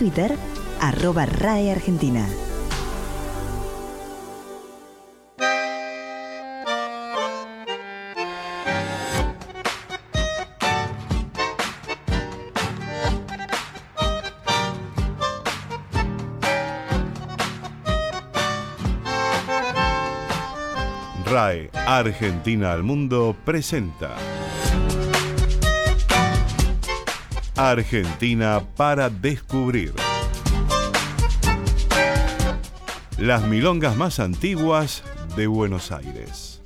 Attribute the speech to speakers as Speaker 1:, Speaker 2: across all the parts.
Speaker 1: Twitter, @RAE-Argentina.
Speaker 2: RAE Argentina al Mundo presenta Argentina para descubrir. Las milongas más antiguas de Buenos Aires.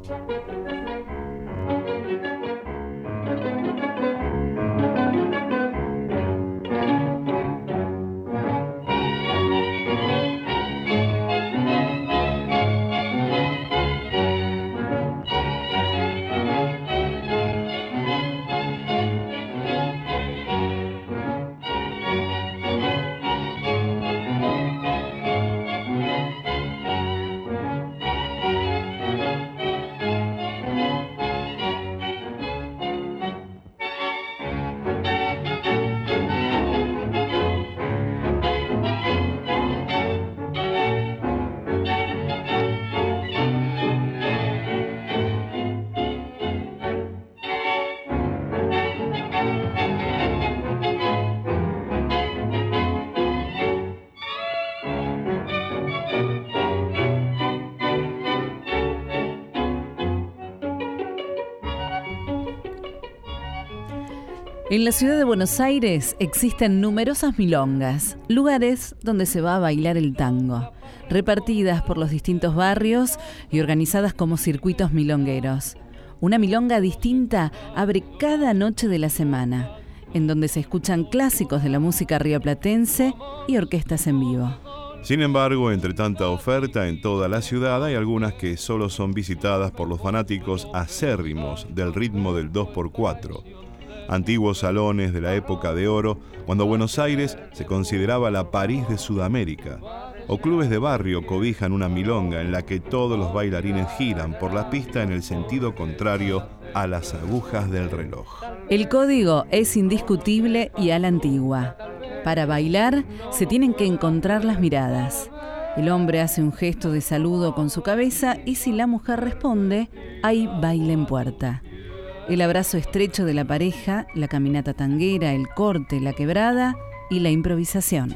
Speaker 3: En la ciudad de Buenos Aires existen numerosas milongas, lugares donde se va a bailar el tango, repartidas por los distintos barrios y organizadas como circuitos milongueros. Una milonga distinta abre cada noche de la semana, en donde se escuchan clásicos de la música rioplatense y orquestas en vivo.
Speaker 2: Sin embargo, entre tanta oferta en toda la ciudad, hay algunas que solo son visitadas por los fanáticos acérrimos del ritmo del 2x4. Antiguos salones de la época de oro, cuando Buenos Aires se consideraba la París de Sudamérica, o clubes de barrio cobijan una milonga en la que todos los bailarines giran por la pista en el sentido contrario a las agujas del reloj.
Speaker 3: El código es indiscutible y a la antigua. Para bailar se tienen que encontrar las miradas. El hombre hace un gesto de saludo con su cabeza y si la mujer responde, hay baile en puerta. El abrazo estrecho de la pareja, la caminata tanguera, el corte, la quebrada y la improvisación.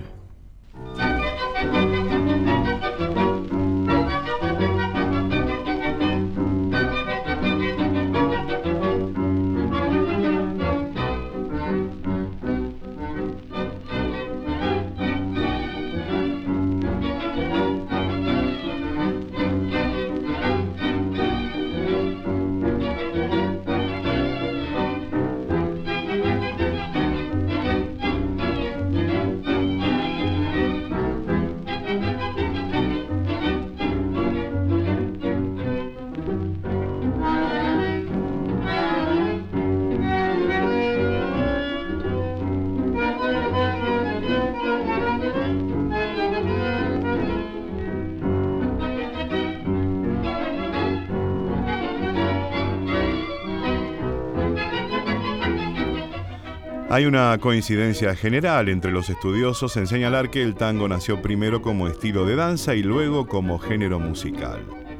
Speaker 2: Hay una coincidencia general entre los estudiosos en señalar que el tango nació primero como estilo de danza y luego como género musical.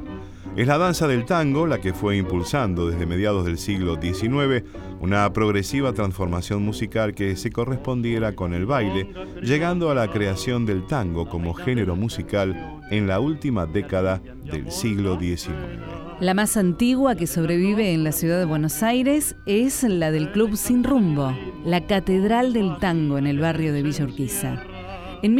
Speaker 2: Es la danza del tango la que fue impulsando desde mediados del siglo XIX una progresiva transformación musical que se correspondiera con el baile, llegando a la creación del tango como género musical en la última década del siglo XIX.
Speaker 3: La más antigua que sobrevive en la ciudad de Buenos Aires es la del Club Sin Rumbo, la catedral del tango en el barrio de Villa Urquiza. En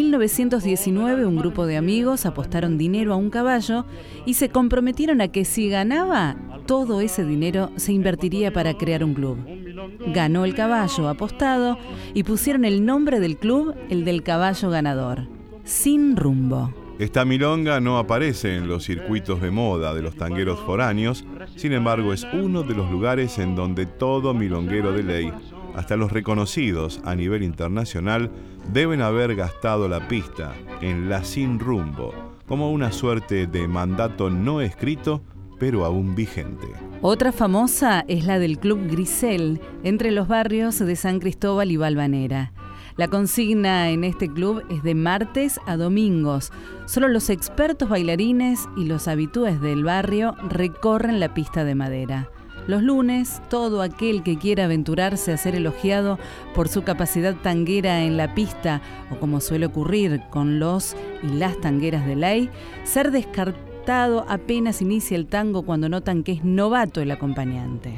Speaker 3: 1919 un grupo de amigos apostaron dinero a un caballo y se comprometieron a que si ganaba, todo ese dinero se invertiría para crear un club. Ganó el caballo apostado y pusieron el nombre del club, el del caballo ganador, Sin Rumbo.
Speaker 2: Esta milonga no aparece en los circuitos de moda de los tangueros foráneos, sin embargo es uno de los lugares en donde todo milonguero de ley, hasta los reconocidos a nivel internacional, deben haber gastado la pista en la Sin Rumbo, como una suerte de mandato no escrito, pero aún vigente.
Speaker 3: Otra famosa es la del Club Grisel, entre los barrios de San Cristóbal y Valvanera. La consigna en este club es de martes a domingos. Solo los expertos bailarines y los habitués del barrio recorren la pista de madera. Los lunes, todo aquel que quiera aventurarse a ser elogiado por su capacidad tanguera en la pista, o como suele ocurrir con los y las tangueras de ley, ser descartado apenas inicia el tango cuando notan que es novato el acompañante.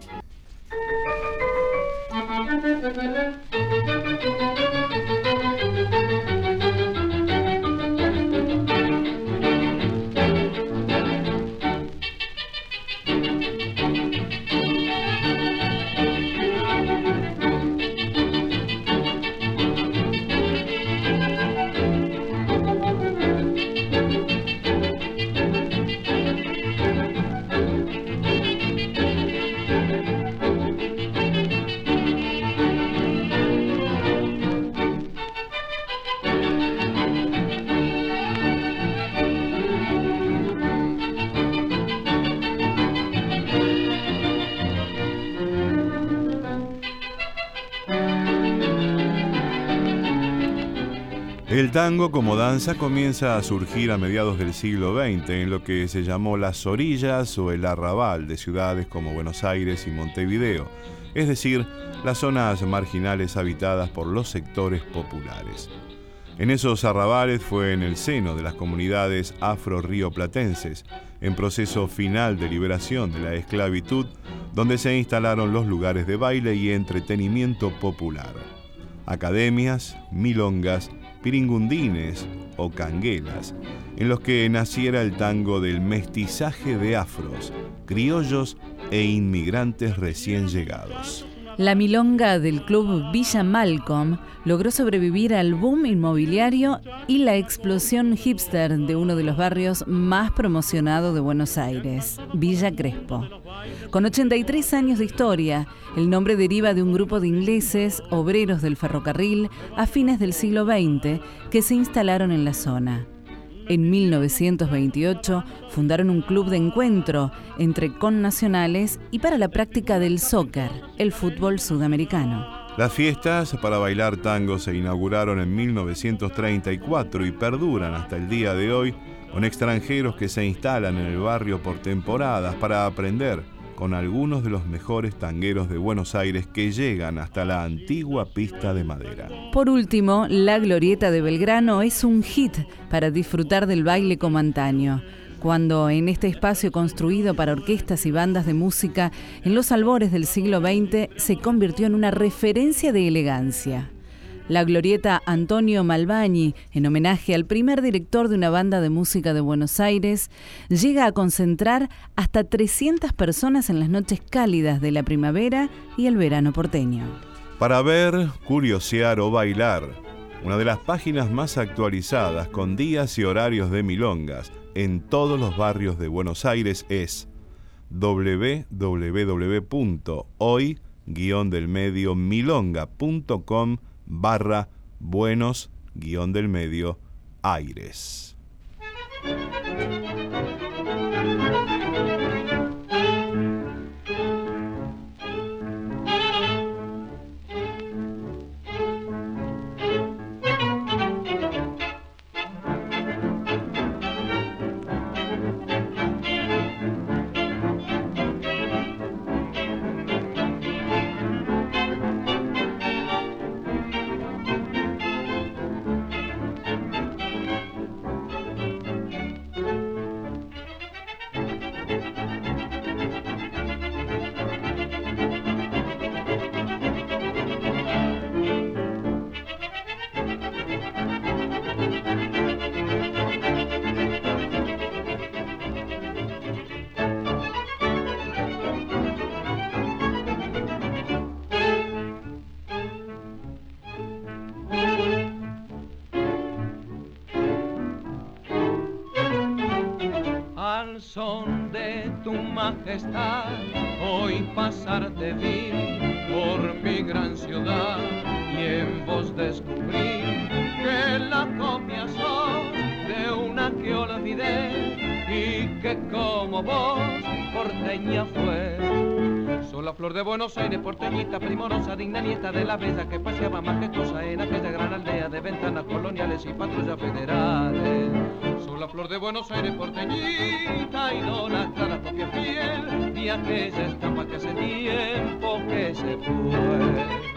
Speaker 2: El tango como danza comienza a surgir a mediados del siglo XX en lo que se llamó las orillas o el arrabal de ciudades como Buenos Aires y Montevideo, es decir, las zonas marginales habitadas por los sectores populares. En esos arrabales fue en el seno de las comunidades afro-rioplatenses, en proceso final de liberación de la esclavitud, donde se instalaron los lugares de baile y entretenimiento popular. Academias, milongas, piringundines o canguelas, en los que naciera el tango del mestizaje de afros, criollos e inmigrantes recién llegados.
Speaker 3: La milonga del club Villa Malcolm logró sobrevivir al boom inmobiliario y la explosión hipster de uno de los barrios más promocionados de Buenos Aires, Villa Crespo. Con 83 años de historia, el nombre deriva de un grupo de ingleses, obreros del ferrocarril, a fines del siglo XX, que se instalaron en la zona. En 1928 fundaron un club de encuentro entre connacionales y para la práctica del soccer, el fútbol sudamericano.
Speaker 2: Las fiestas para bailar tango se inauguraron en 1934 y perduran hasta el día de hoy, con extranjeros que se instalan en el barrio por temporadas para aprender con algunos de los mejores tangueros de Buenos Aires que llegan hasta la antigua pista de madera.
Speaker 3: Por último, la Glorieta de Belgrano es un hit para disfrutar del baile como antaño, cuando en este espacio construido para orquestas y bandas de música en los albores del siglo XX se convirtió en una referencia de elegancia. La Glorieta Antonio Malvani, en homenaje al primer director de una banda de música de Buenos Aires, llega a concentrar hasta 300 personas en las noches cálidas de la primavera y el verano porteño.
Speaker 2: Para ver, curiosear o bailar, una de las páginas más actualizadas con días y horarios de milongas en todos los barrios de Buenos Aires es www.hoy-milonga.com/Buenos-Aires.
Speaker 4: Al son de tu majestad, hoy pasar te vi por mi gran ciudad y en vos descubrí que la copia sos de una que olvidé y que como vos porteña fue. Soy la flor de Buenos Aires, porteñita, primorosa, digna nieta de la bella que paseaba majestuosa en aquella gran aldea de ventanas coloniales y patrullas federales. Soy la flor de Buenos Aires, porteñita, idolatrada propia fiel de aquella estampa que hace tiempo que se fue.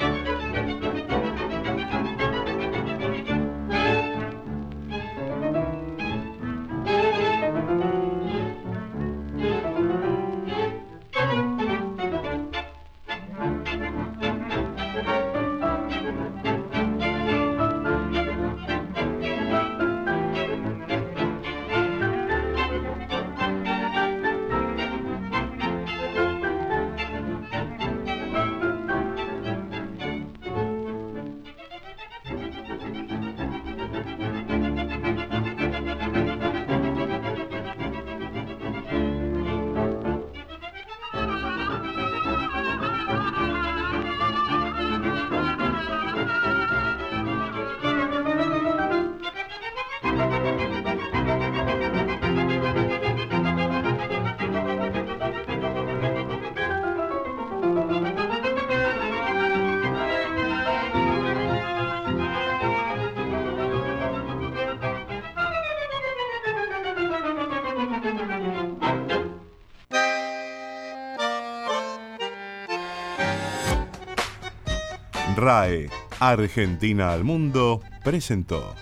Speaker 2: RAE, Argentina al Mundo, presentó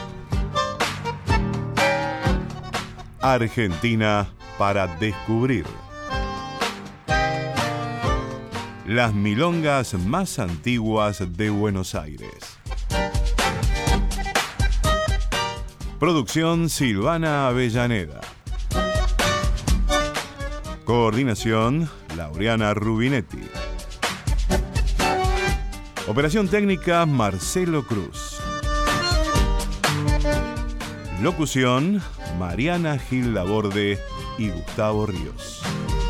Speaker 2: Argentina para descubrir. Las milongas más antiguas de Buenos Aires. Producción Silvana Avellaneda. Coordinación Laureana Rubinetti. Operación técnica Marcelo Cruz. Locución Mariana Gil Laborde y Gustavo Ríos.